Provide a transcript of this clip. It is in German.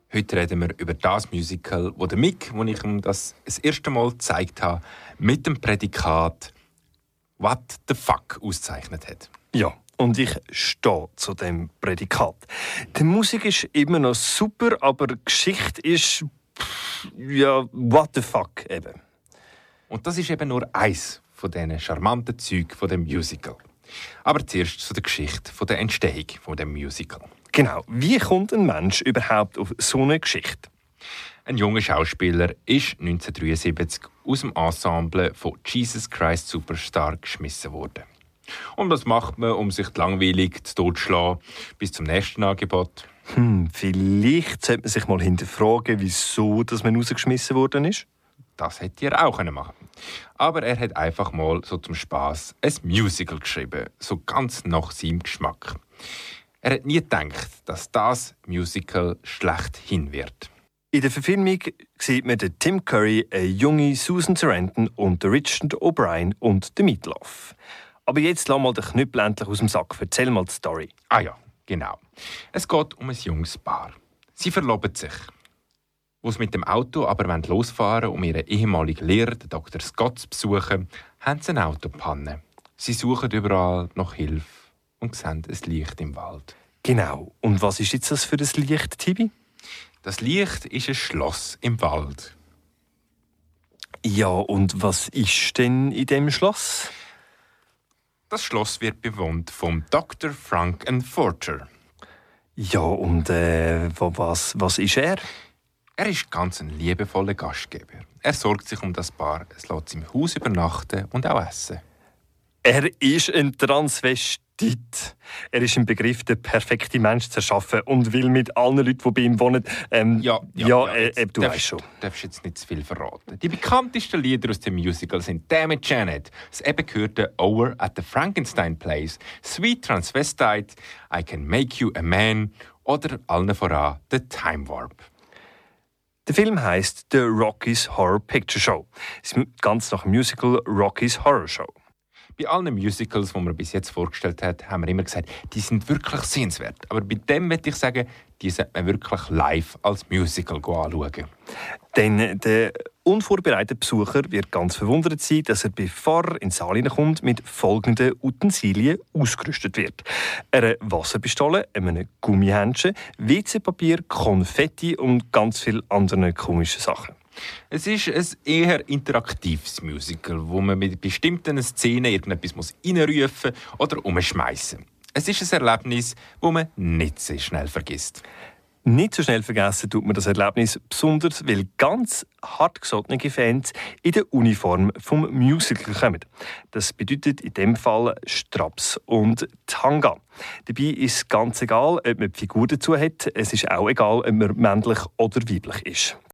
Heute reden wir über das Musical, wo der Mick, wo ich ihm das erste Mal gezeigt habe, mit dem Prädikat «What the fuck» ausgezeichnet hat. Ja, und ich stehe zu dem Prädikat. Die Musik ist immer noch super, aber die Geschichte ist... ja, what the fuck eben. Und das ist eben nur eins von diesen charmanten Zügen von dem Musical. Aber zuerst zu der Geschichte von der Entstehung von dem Musical. Genau, wie kommt ein Mensch überhaupt auf so eine Geschichte? Ein junger Schauspieler ist 1973 aus dem Ensemble von Jesus Christ Superstar geschmissen worden. Und was macht man, um sich langweilig zu totzuschlagen bis zum nächsten Angebot? Vielleicht sollte man sich mal hinterfragen, wieso dass man rausgeschmissen worden ist. Das hätte er auch machen können. Aber er hat einfach mal so zum Spass ein Musical geschrieben, so ganz nach seinem Geschmack. Er hat nie gedacht, dass das Musical schlechthin wird. In der Verfilmung sieht man den Tim Curry, eine junge Susan Sarandon und den Richard O'Brien und den Meat Loaf. Aber jetzt lass mal den Knüppel endlich aus dem Sack. Erzähl mal die Story. Ah ja, genau. Es geht um ein junges Paar. Sie verloben sich. Als sie mit dem Auto aber losfahren wollen, um ihren ehemaligen Lehrer, den Dr. Scott, zu besuchen, haben sie eine Autopanne. Sie suchen überall nach Hilfe und sehen ein Licht im Wald. Genau. Und was ist jetzt das für ein Licht, Tibi? Das Licht ist ein Schloss im Wald. Ja, und was ist denn in dem Schloss? Das Schloss wird bewohnt vom Dr. Frank-N-Furter. Ja, und was ist er? Er ist ganz ein liebevoller Gastgeber. Er sorgt sich um das Paar, es lässt im Haus übernachten und auch essen. Er ist ein Transvestit. Er ist im Begriff, den perfekten Mensch zu erschaffen und will mit allen Leuten, die bei ihm wohnen... du weißt schon. Du darfst jetzt nicht zu viel verraten. Die bekanntesten Lieder aus dem Musical sind «Damn it, Janet», das eben gehörte «Over at the Frankenstein Place», «Sweet Transvestite», «I Can Make You a Man» oder allen voran «The Time Warp». Der Film heisst «The Rocky's Horror Picture Show». Es ist ganz nach dem Musical «Rocky's Horror Show». Bei allen Musicals, die man bis jetzt vorgestellt hat, haben wir immer gesagt, die sind wirklich sehenswert. Aber bei dem möchte ich sagen, die sollte man wirklich live als Musical anschauen. Denn der unvorbereitete Besucher wird ganz verwundert sein, dass er, bevor er ins Saal hineinkommt, mit folgenden Utensilien ausgerüstet wird: einer Wasserpistole, einem Gummihändchen, WC-Papier, Konfetti und ganz viele andere komische Sachen. Es ist ein eher interaktives Musical, wo man mit bestimmten Szenen irgendetwas reinrufen oder umschmeißen muss. Es ist ein Erlebnis, das man nicht sehr schnell vergisst. Nicht so schnell vergessen tut man das Erlebnis, besonders weil ganz hartgesottene Fans in der Uniform vom Musical kommen. Das bedeutet in dem Fall Straps und Tanga. Dabei ist ganz egal, ob man die Figur dazu hat. Es ist auch egal, ob man männlich oder weiblich ist.